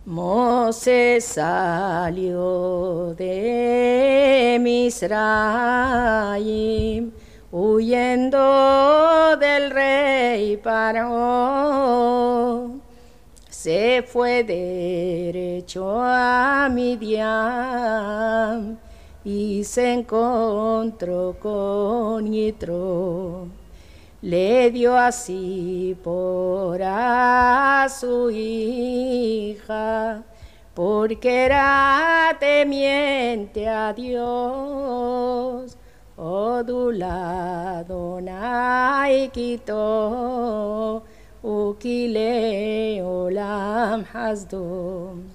Moses salió de Misraim, huyendo del rey Paró. Se fue derecho a Midian y se encontró con Yitro. Le dio así por a su hija, porque era temiente a Dios. Odula Adonai quitó, ukile olam hasdom.